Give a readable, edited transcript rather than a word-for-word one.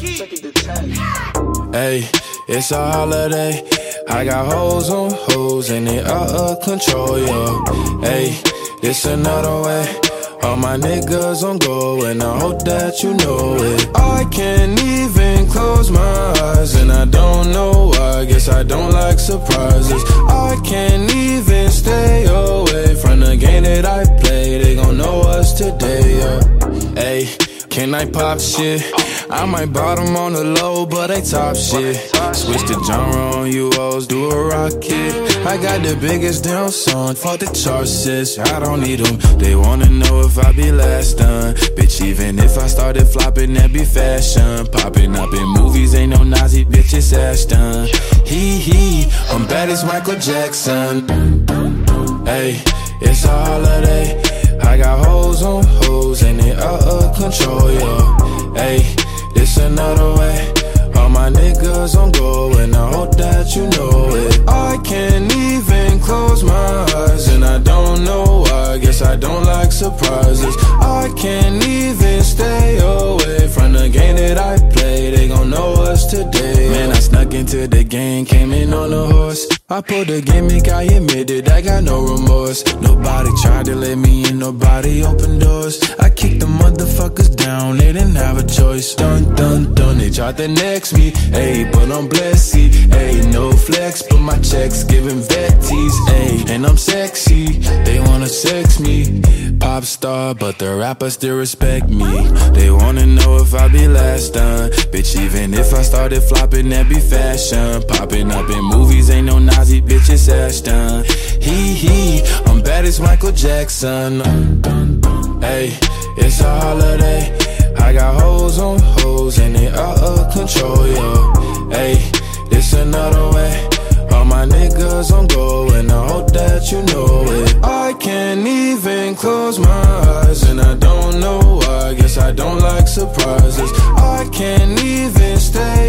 Hey, it's a holiday. I got hoes on hoes and they out of control, yo. Hey, it's another way. All my niggas on go and I hope that you know it. I can't even close my eyes and I don't know why. Guess I don't like surprises. I can't even stay away from the game that I play. They gon' know us today, yeah. Hey, can I pop shit? I might bottom on the low, but they top shit. Switch the genre on you hoes, do a rocket. I got the biggest damn song, fuck the charts, sis. I don't need them, they wanna know if I be last done. Bitch, even if I started flopping, that be fashion. Popping up in movies, ain't no Nazi, bitch, it's Ashton. Hee, I'm bad as Michael Jackson. Hey, it's a holiday. I got hoes on hoes and they out of control, yo. Hey, it's another way. All my niggas on go and I hope that you know it. I can't even close my eyes and I don't know why. Guess I don't like surprises. I can't even stay away from the game that I play. They gon' know us today. Man, I snuck into the game, came in on a horse. I pulled a gimmick, I admitted I got no remorse. Nobody tried to let me in, nobody opened doors. I kicked the motherfuckers down, they didn't have a choice. Dun, dun, dun, they tried to next me. Ayy, but I'm blessed, ayy, no flex, but my checks giving vetties, ayy. And I'm sexy, they wanna sex me. Pop star, but the rappers still respect me. They wanna know if I be last done. Bitch, even if I started flopping, that be fashion. Popping up in movies, ain't no Nazi, bitch, it's Ashton. Hee, I'm bad as Michael Jackson. Hey, it's a holiday. I got hoes on hoes and they out of control, yo. Hey, it's another way. All my niggas on go and I hope that you know it. I can't even close my eyes and I don't know why. Guess I don't like surprises. I can't even stay